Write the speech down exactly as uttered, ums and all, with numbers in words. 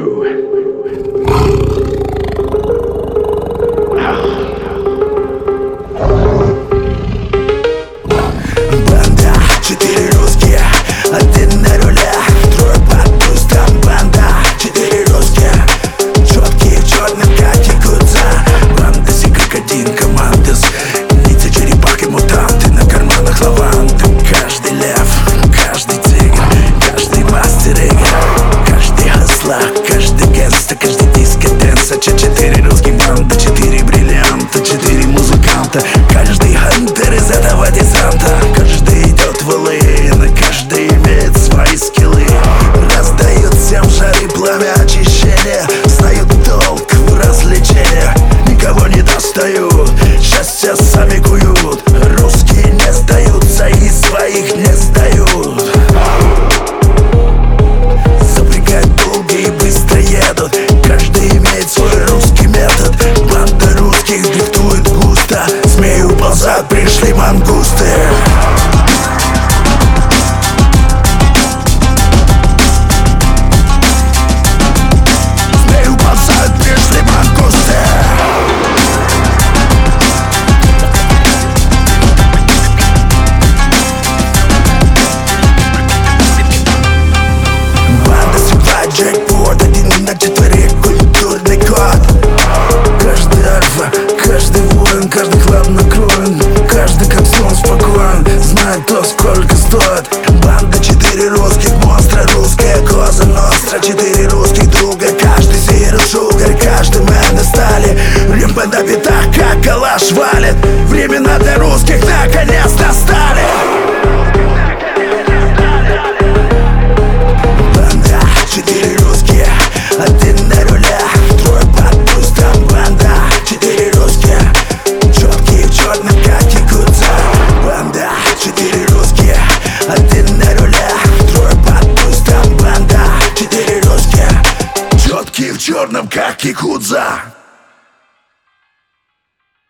Банда, четыре русские, один на рулях, трое под пустом. Банда, четыре русские, четкие, черные, как якудза. Банда, все как один, командос, ниндзя, черепахи, мутанты, на карманах лаванды. Каждый лев, каждый тигр, каждый мастер игр, каждый хасла, каждый гангста, каждый диско-дэнса. Четыре русских банда, четыре бриллианта, четыре музыканта, каждый хантер из этого десанта. Каждый идет в Волын, каждый имеет свои скиллы. Раздают всем жары, пламя очищения, знают толк в развлечениях, никого не достают, счастье сами куют. Русские не сдаются и своих не сдают. Запрягают долго и быстро едут, каждый имеет свой русский метод. Банда русских дрифтует густо, змеи уползают, пришли мангусты. Джекпот, один на четверых, культурный код. Каждый альфа, каждый воин, каждый хладнокровен, каждый как сон спокоен, знает то, сколько стоит. Банда, четыре русских монстра, русская коза ностра. Четыре русских друга, каждый зиро шугар, каждый мэн из стали. Римба на битах, как калаш валит. Времена для русских наконец настали. Четыре русские, один на рулях, трое под пустом. Банда, четыре русские, четкие, черные, как якудза. Банда, четыре русские, один на рулях, трое под пустом. Банда, четыре русские, четкие в черном, как якудза.